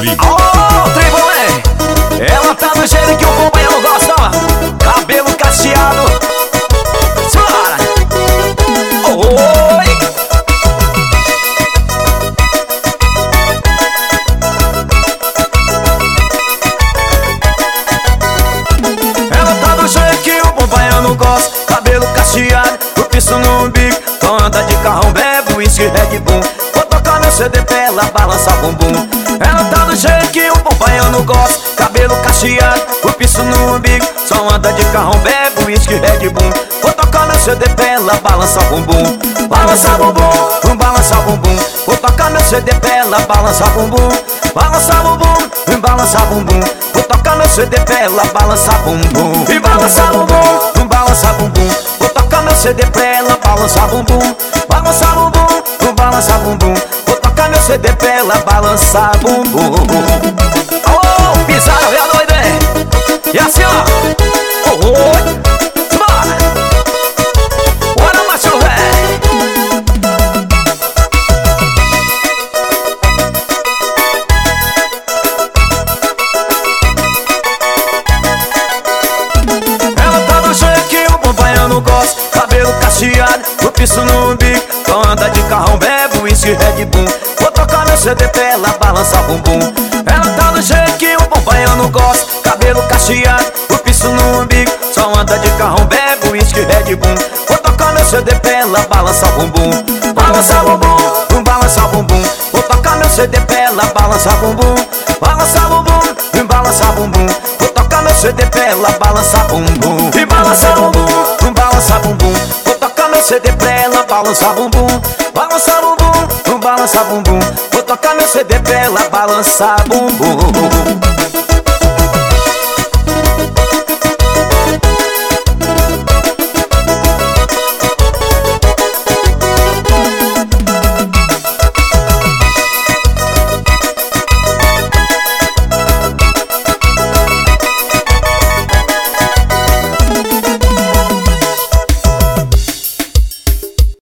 vivo. Ô, tribão, ela tá do jeito que o companheiro gosta, ó. Cabelo cacheado. Simbora. Oi. Ela tá do jeito que o companheiro gosta. Cabelo cacheado, o piso no umbigo. Então anda de carrão, bebe uísque, Red Bull. Vou tocar meu CD pra ela balançar bumbum. Ela tá do jeito que o companheiro gosta. Cabelo cacheado, o piso no umbigo. Só anda de carrão, bebe uísque, Red Bull. Vou tocar meu CD pra ela balançar bumbum. Balançar bumbum, balançar bumbum. Vou tocar meu CD pra ela balançar bumbum. Balançar bumbum, balançar bumbum. Vou tocar meu CD pra ela balançar bumbum. E balançar bumbum, balançar bumbum. Vou tocar meu CD pra ela balançar bumbum. Balançar bumbum, balançar bumbum. Vou tocar meu CD pra ela balançar bumbum. Oh, pisada, é doido, hein? E assim, ó. Oi, bora. Bora, macho, véi. Ela tá do jeito que o companheiro gosta. Cabelo cacheado, o piso no umbigo. Então anda de carrão, bebe uísque, Red Bull. Vou tocar meu CD pra ela balançar bumbum. Ela tá do jeito que o companheiro gosta. Cabelo cacheado, o piso no umbigo. Só anda de carrão, bebe uísque, Red Bull. Vou tocar meu CD pra ela balançar bumbum. Balançar bumbum, balançar bumbum. Vou tocar meu CD pra ela balançar bumbum. Balançar bumbum, balançar bumbum. Vou tocar meu CD pra ela balançar bumbum. E balançar bumbum, balançar bumbum. Vou tocar meu CD pra ela balançar bumbum. Balançar bumbum, balançar bumbum. Vou tocar meu CD pra ela balançar bumbum.